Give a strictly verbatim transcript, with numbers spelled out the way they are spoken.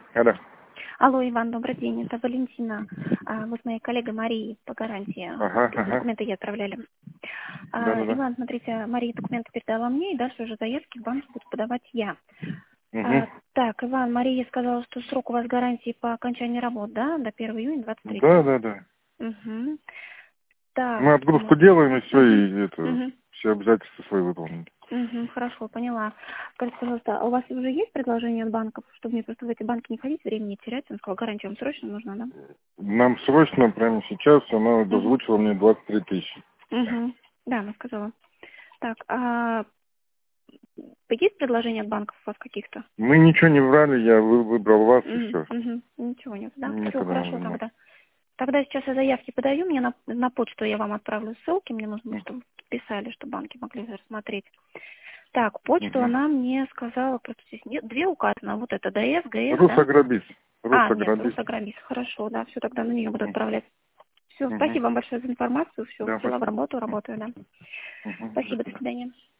Алло. Алло, Иван, добрый день. Это Валентина. А, мы с моей коллегой Марией по гарантии Ага, ага. документы ей отправляли. А, Да-да-да. Иван, смотрите, Мария документы передала мне, и дальше уже заявки в банк буду подавать я. Угу. А, так, Иван, Мария сказала, что срок у вас гарантии по окончании работ, да, до первого июня двадцать третьего. Да-да-да. Угу. Так. Мы отгрузку м, делаем, и все, Угу. и это, Угу. все обязательства свои выполнили. Угу, хорошо, поняла. Скажите, пожалуйста, а у вас уже есть предложение от банков, чтобы мне просто в эти банки не ходить, времени не терять? Он сказал, гарантия вам срочно нужна, да? Нам срочно, прямо сейчас, она Угу. дозвучила мне двадцать три тысячи. Угу. Да, она сказала. Так, а есть предложения от банков у вас каких-то? Мы ничего не врали, я вы- выбрал вас, и Угу. все. Угу. Ничего нет, да? Все Никогда не хорошо занимался. тогда. Тогда сейчас я заявки подаю, мне на, на почту я вам отправлю ссылки, мне нужно, чтобы писали, чтобы банки могли рассмотреть. Так, почту Угу. она мне сказала, просто здесь нет, две указано, вот это ДС, ГС, да? Русаграбис. А, нет, Русаграбис. Росаграбис, хорошо, да, все, тогда на нее буду отправлять. Все, Угу. спасибо вам большое за информацию, все, Да, взяла в спасибо. работу, работаю, да. Угу. До Спасибо, до свидания. свидания.